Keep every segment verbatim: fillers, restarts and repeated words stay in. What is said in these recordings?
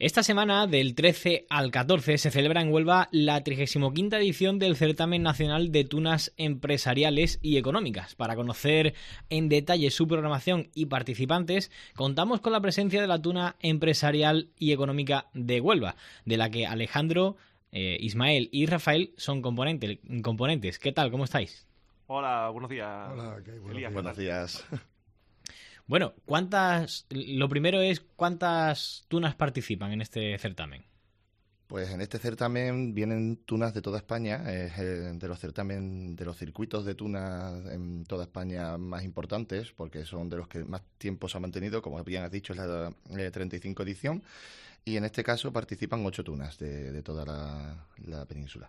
Esta semana, del trece al catorce, se celebra en Huelva la trigésima quinta edición del Certamen Nacional de Tunas Empresariales y Económicas. Para conocer en detalle su programación y participantes, contamos con la presencia de la Tuna Empresarial y Económica de Huelva, de la que Alejandro, eh, Ismael y Rafael son componente, componentes. ¿Qué tal? ¿Cómo estáis? Hola, buenos días. Hola, ¿qué hay? Buenos Elías, días. buenos días. Bueno, ¿cuántas? Lo primero es, ¿cuántas tunas participan en este certamen? Pues en este certamen vienen tunas de toda España, es eh, de los certamen, de los circuitos de tunas en toda España más importantes, porque son de los que más tiempo se ha mantenido, como bien has dicho, es la eh, treinta y cinco edición, y en este caso participan ocho tunas de, de toda la, la península.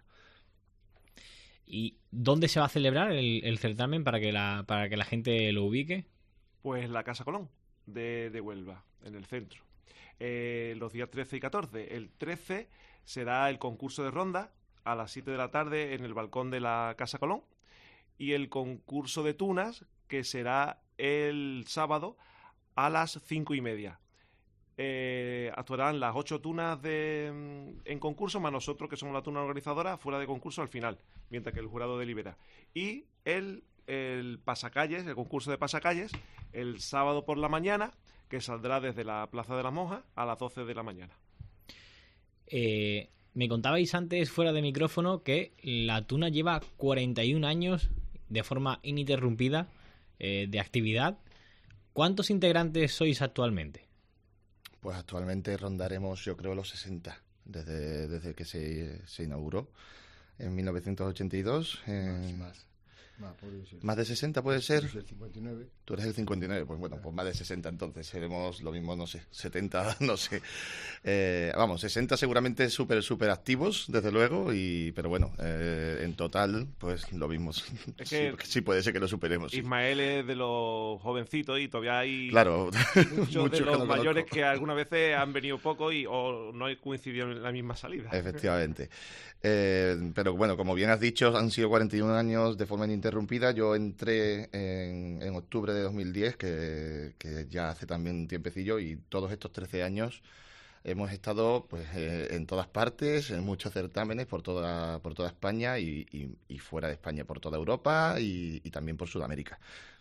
¿Y dónde se va a celebrar el, el certamen para que la para que la gente lo ubique? Pues la Casa Colón de, de Huelva, en el centro. Eh, los días trece y catorce. El trece será el concurso de ronda a las siete de la tarde en el balcón de la Casa Colón. Y el concurso de tunas, que será el sábado a las cinco y media. Eh, actuarán las ocho tunas de, en concurso, más nosotros, que somos la tuna organizadora, fuera de concurso al final, mientras que el jurado delibera. Y el, el pasacalles, el concurso de pasacalles, el sábado por la mañana, que saldrá desde la Plaza de la Monja a las doce de la mañana. Eh, me contabais antes, fuera de micrófono, que la tuna lleva cuarenta y un años de forma ininterrumpida eh, de actividad. ¿Cuántos integrantes sois actualmente? Pues actualmente rondaremos, yo creo, los sesenta, desde, desde que se, se inauguró en mil novecientos ochenta y dos. Eh, Más, más. Más, podría ser. ¿Más de sesenta puede ser? Yo soy el cincuenta y nueve. Tú eres el cincuenta y nueve, pues bueno, pues más de sesenta entonces, seremos lo mismo, no sé, setenta, no sé. Eh, vamos, sesenta seguramente súper, súper activos, desde luego, y pero bueno, eh, en total, pues lo mismo. Es que sí, sí puede ser que lo superemos. Sí. Ismael es de los jovencitos y todavía hay Claro, muchos, muchos de que los no mayores conozco. que algunas veces han venido poco y o no coincidieron en la misma salida. Efectivamente. Eh, pero bueno, como bien has dicho, han sido cuarenta y un años de forma ininterrumpida. Yo entré en, en octubre de dos mil diez, que, que ya hace también un tiempecillo, y todos estos trece años hemos estado pues eh, en todas partes, en muchos certámenes por toda por toda España y, y, y fuera de España, por toda Europa y, y también por Sudamérica.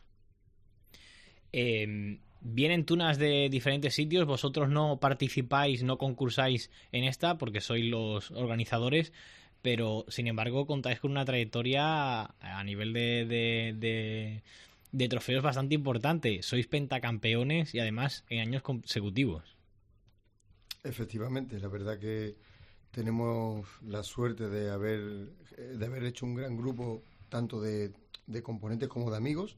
Eh, vienen tunas de diferentes sitios, vosotros no participáis, no concursáis en esta porque sois los organizadores, pero sin embargo contáis con una trayectoria a nivel de, de, de, de trofeos bastante importante. Sois pentacampeones y además en años consecutivos. Efectivamente, la verdad que tenemos la suerte de haber, de haber hecho un gran grupo, tanto de, de componentes como de amigos.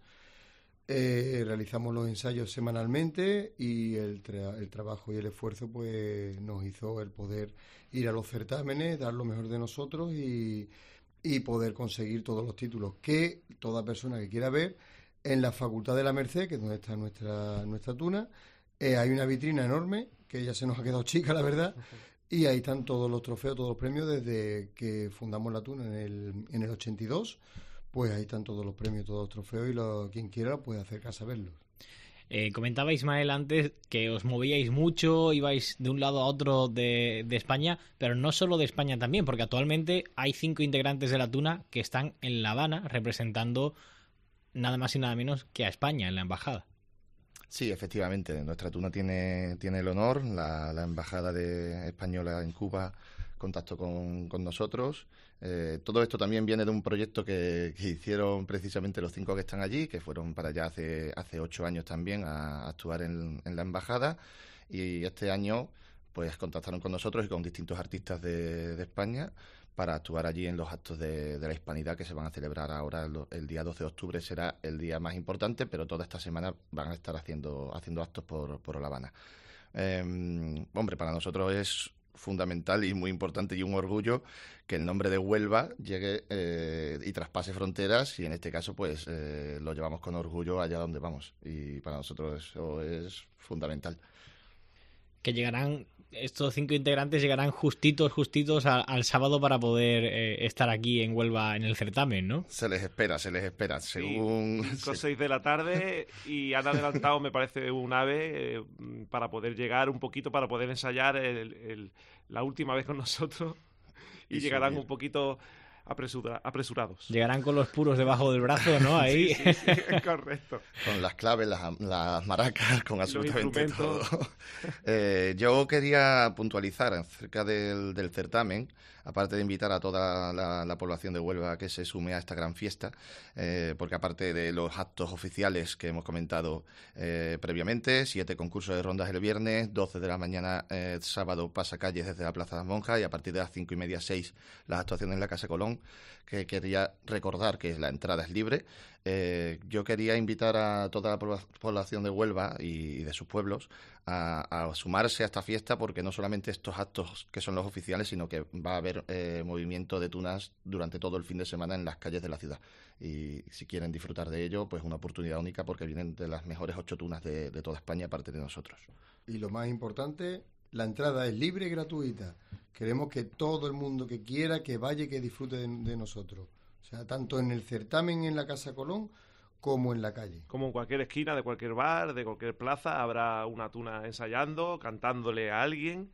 Eh, realizamos los ensayos semanalmente y el, tra- el trabajo y el esfuerzo pues nos hizo el poder ir a los certámenes, dar lo mejor de nosotros y, y poder conseguir todos los títulos que toda persona que quiera ver en la Facultad de la Merced, que es donde está nuestra, nuestra tuna. Eh, hay una vitrina enorme que ya se nos ha quedado chica, la verdad, y ahí están todos los trofeos, todos los premios desde que fundamos la tuna en el, en el ochenta y dos. Pues ahí están todos los premios, todos los trofeos y lo, quien quiera puede acercarse a verlos. Eh, comentaba Ismael antes que os movíais mucho, ibais de un lado a otro de, de España, pero no solo de España también, porque actualmente hay cinco integrantes de la tuna que están en La Habana representando nada más y nada menos que a España en la embajada. Sí, efectivamente, nuestra tuna tiene, tiene el honor, la, la embajada de española en Cuba contactó con, con nosotros. Eh, todo esto también viene de un proyecto que, que hicieron precisamente los cinco que están allí, que fueron para allá hace, hace ocho años también a, a actuar en, en la embajada, y este año pues contactaron con nosotros y con distintos artistas de, de España para actuar allí en los actos de, de la Hispanidad que se van a celebrar ahora el, el día doce de octubre. Será el día más importante, pero toda esta semana van a estar haciendo, haciendo actos por, por La Habana. Eh, hombre, para nosotros es fundamental y muy importante y un orgullo que el nombre de Huelva llegue eh, y traspase fronteras, y en este caso pues eh, lo llevamos con orgullo allá donde vamos, y para nosotros eso es fundamental. Que llegarán estos cinco integrantes llegarán justitos, justitos a, al sábado para poder eh, estar aquí en Huelva en el certamen, ¿no? Se les espera, se les espera. Según... Sí, cinco o seis de la tarde y han adelantado, me parece, un ave eh, para poder llegar un poquito, para poder ensayar el, el, la última vez con nosotros y, y llegarán subir. un poquito... Apresura, apresurados. Llegarán con los puros debajo del brazo, ¿no? Ahí. Sí, sí, sí, correcto. Con las claves, las, las maracas, con absolutamente todo. eh, yo quería puntualizar acerca del, del certamen, aparte de invitar a toda la, la población de Huelva a que se sume a esta gran fiesta, eh, porque aparte de los actos oficiales que hemos comentado eh, previamente, siete concursos de rondas el viernes, doce de la mañana eh, sábado pasacalles desde la Plaza de las Monjas y a partir de las cinco y media, seis las actuaciones en la Casa Colón, que quería recordar que la entrada es libre. Eh, yo quería invitar a toda la población de Huelva y de sus pueblos a, a sumarse a esta fiesta, porque no solamente estos actos que son los oficiales, sino que va a haber eh, movimiento de tunas durante todo el fin de semana en las calles de la ciudad. Y si quieren disfrutar de ello, pues una oportunidad única, porque vienen de las mejores ocho tunas de, de toda España, aparte de nosotros. Y lo más importante, la entrada es libre y gratuita. Queremos que todo el mundo que quiera, que vaya y que disfrute de, de nosotros. O sea, tanto en el certamen en la Casa Colón como en la calle. Como en cualquier esquina de cualquier bar, de cualquier plaza, habrá una tuna ensayando, cantándole a alguien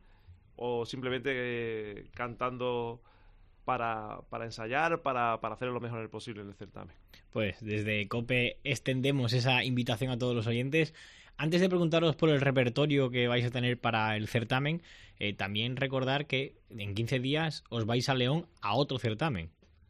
o simplemente eh, cantando para, para ensayar, para, para hacer lo mejor posible en el certamen. Pues desde COPE extendemos esa invitación a todos los oyentes. Antes de preguntaros por el repertorio que vais a tener para el certamen, eh, también recordar que en quince días os vais a León a otro certamen.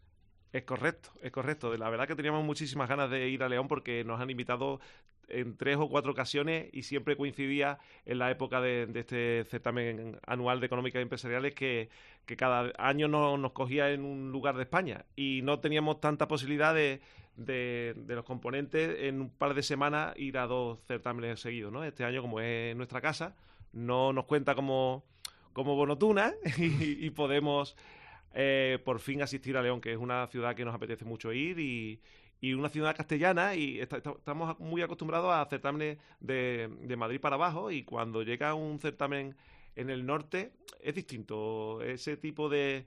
Es correcto, es correcto. La verdad que teníamos muchísimas ganas de ir a León porque nos han invitado en tres o cuatro ocasiones y siempre coincidía en la época de, de este certamen anual de económicas y empresariales que, que cada año no, nos cogía en un lugar de España y no teníamos tanta posibilidad de, de, de los componentes en un par de semanas ir a dos certámenes seguidos, ¿no? Este año, como es nuestra casa, no nos cuenta como, como bonotuna y, y podemos... Eh, por fin asistir a León, que es una ciudad que nos apetece mucho ir y, y una ciudad castellana y está, está, estamos muy acostumbrados a certámenes de, de Madrid para abajo y cuando llega un certamen en el norte es distinto, ese tipo de...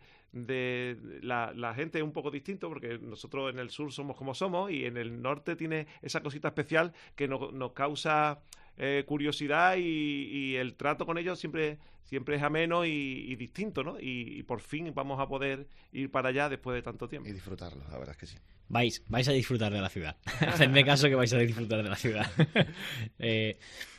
de la, la gente es un poco distinto porque nosotros en el sur somos como somos y en el norte tiene esa cosita especial que nos, nos causa eh, curiosidad y, y el trato con ellos siempre... siempre es ameno y, y distinto, ¿no? Y, y por fin vamos a poder ir para allá después de tanto tiempo. Y disfrutarlo, la verdad es que sí. Vais, vais a disfrutar de la ciudad. Hacedme caso que vais a disfrutar de la ciudad. eh,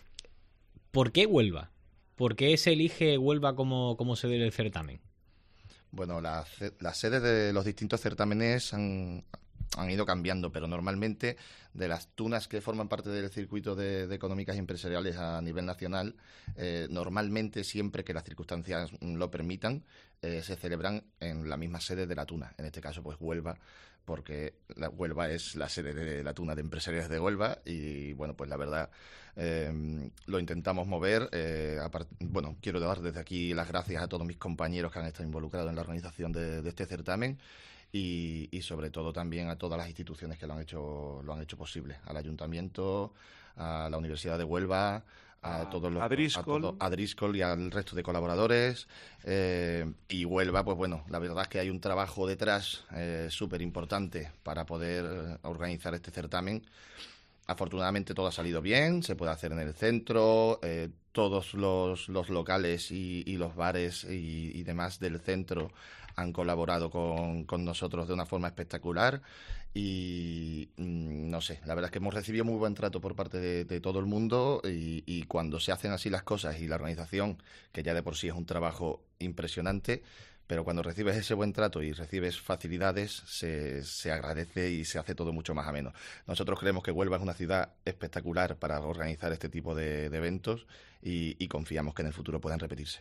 ¿Por qué Huelva? ¿Por qué se elige Huelva como, como sede del certamen? Bueno, las la sedes de los distintos certámenes han... han ido cambiando, pero normalmente de las tunas que forman parte del circuito de, de económicas y empresariales a nivel nacional, eh, normalmente siempre que las circunstancias lo permitan, eh, se celebran en la misma sede de la tuna. En este caso, pues Huelva, porque la Huelva es la sede de la tuna de empresariales de Huelva y, bueno, pues la verdad eh, lo intentamos mover. Eh, apart- bueno, quiero dar desde aquí las gracias a todos mis compañeros que han estado involucrados en la organización de, de este certamen. Y, y sobre todo también a todas las instituciones que lo han hecho lo han hecho posible, al Ayuntamiento, a la Universidad de Huelva, a, a todos los a Driscoll. a, todo, a Driscoll y al resto de colaboradores. Eh, y Huelva, pues bueno, la verdad es que hay un trabajo detrás eh, súper importante para poder organizar este certamen. Afortunadamente todo ha salido bien, se puede hacer en el centro, eh, todos los, los locales y, y los bares y, y demás del centro han colaborado con, con nosotros de una forma espectacular y mmm, no sé, la verdad es que hemos recibido muy buen trato por parte de, de todo el mundo y, y cuando se hacen así las cosas y la organización, que ya de por sí es un trabajo impresionante, pero cuando recibes ese buen trato y recibes facilidades, se, se agradece y se hace todo mucho más ameno. Nosotros creemos que Huelva es una ciudad espectacular para organizar este tipo de, de eventos y, y confiamos que en el futuro puedan repetirse.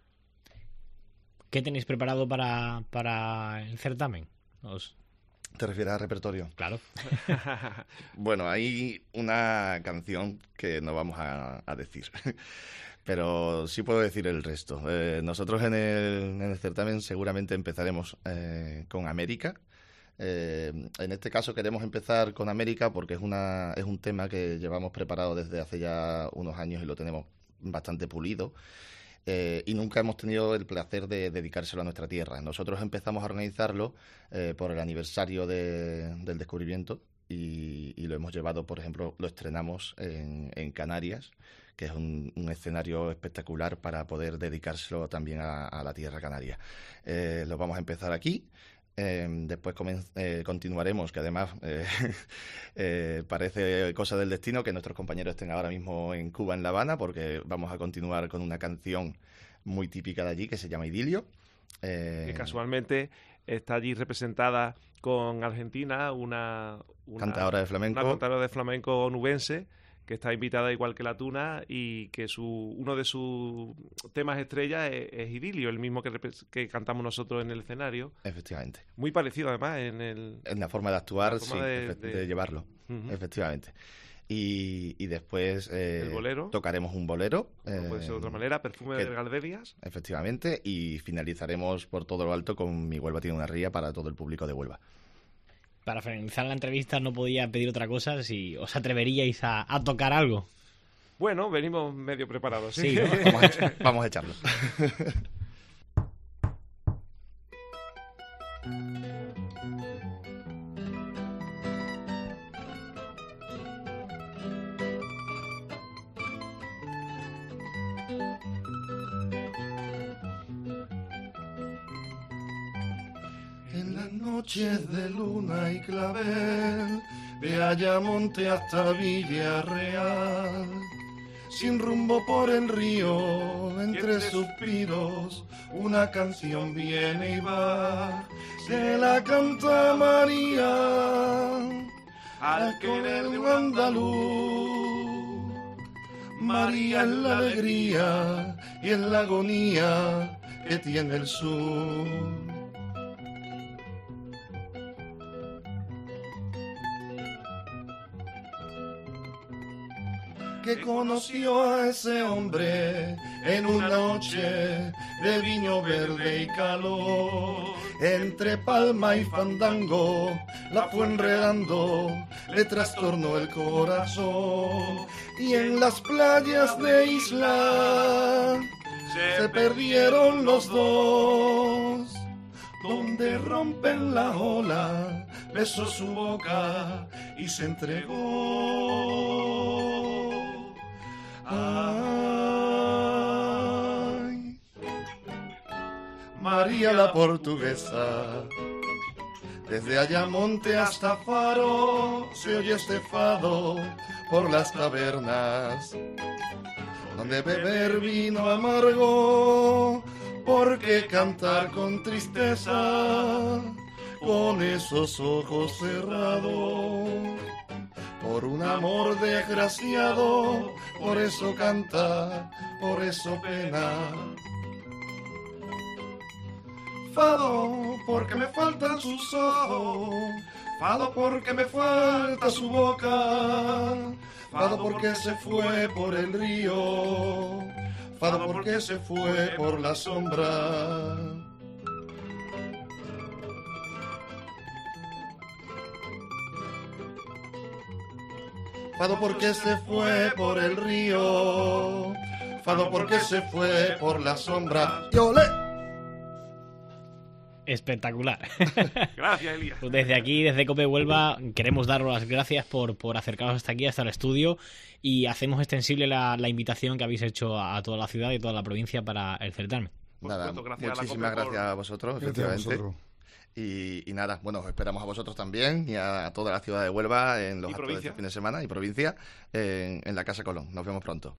¿Qué tenéis preparado para, para el certamen? Os... ¿Te refieres al repertorio? Claro. Bueno, hay una canción que no vamos a, a decir, pero sí puedo decir el resto. Eh, nosotros en el, en el certamen seguramente empezaremos eh, con América. Eh, en este caso queremos empezar con América porque es, una, es un tema que llevamos preparado desde hace ya unos años y lo tenemos bastante pulido. eh, y nunca hemos tenido el placer de dedicárselo a nuestra tierra. Nosotros empezamos a organizarlo eh, por el aniversario de, del descubrimiento y, y lo hemos llevado, por ejemplo, lo estrenamos en, en Canarias, que es un, un escenario espectacular para poder dedicárselo también a, a la tierra canaria. Eh, lo vamos a empezar aquí. Eh, después comen- eh, continuaremos, que además eh, eh, parece cosa del destino que nuestros compañeros estén ahora mismo en Cuba, en La Habana, porque vamos a continuar con una canción muy típica de allí que se llama Idilio. Eh, Que casualmente está allí representada con Argentina, una, una cantadora de flamenco. una cantadora de flamenco onubense, que está invitada igual que la Tuna, y que su uno de sus temas estrella es, es Idilio, el mismo que, repre- que cantamos nosotros en el escenario. Efectivamente. Muy parecido además en el... En la forma de actuar, La forma sí, de- efe- de, de- llevarlo, Ujú. efectivamente. Y, y después eh, El bolero. tocaremos un bolero. No puede ser de otra eh, manera, Perfume que- de Gardenias. Efectivamente, y finalizaremos por todo lo alto con Mi Huelva tiene una ría para todo el público de Huelva. Para finalizar la entrevista no podía pedir otra cosa, si os atreveríais a, a tocar algo. Bueno, venimos medio preparados. ¿sí? Sí, ¿no? Vamos a, ech- vamos a echarlo. En las noches de luna y clavel, de Ayamonte hasta Villarreal, sin rumbo por el río, entre suspiros, una canción viene y va, se la canta María, al querer de un andaluz. María es la alegría y es la agonía que tiene el sur. Que conoció a ese hombre en una noche de viño verde y calor. Entre palma y fandango la fue enredando, le trastornó el corazón. Y en las playas de Isla se perdieron los dos. Donde rompen la ola, besó su boca y se entregó. Ay, María la portuguesa, desde Ayamonte hasta Faro se oye este fado por las tabernas, donde beber vino amargo, porque cantar con tristeza, con esos ojos cerrados. Por un amor desgraciado, por eso canta, por eso pena. Fado, porque me faltan sus ojos. Fado, porque me falta su boca. Fado, porque se fue por el río. Fado, porque se fue por la sombra. Fado porque se fue por el río, fado porque se fue por la sombra. ¡Y olé! Espectacular. Gracias, Elías. Pues desde aquí, desde Cope Huelva, queremos daros las gracias por, por acercaros hasta aquí, hasta el estudio, y hacemos extensible la, la invitación que habéis hecho a, a toda la ciudad y toda la provincia para el certamen. Por Nada, supuesto, gracias a la muchísimas COPE por- gracias a vosotros, Gracias a efectivamente. vosotros. Y, y nada, bueno, os esperamos a vosotros también y a toda la ciudad de Huelva en los Y actos de provincia. este fin de semana y provincia en, en la Casa Colón. Nos vemos pronto.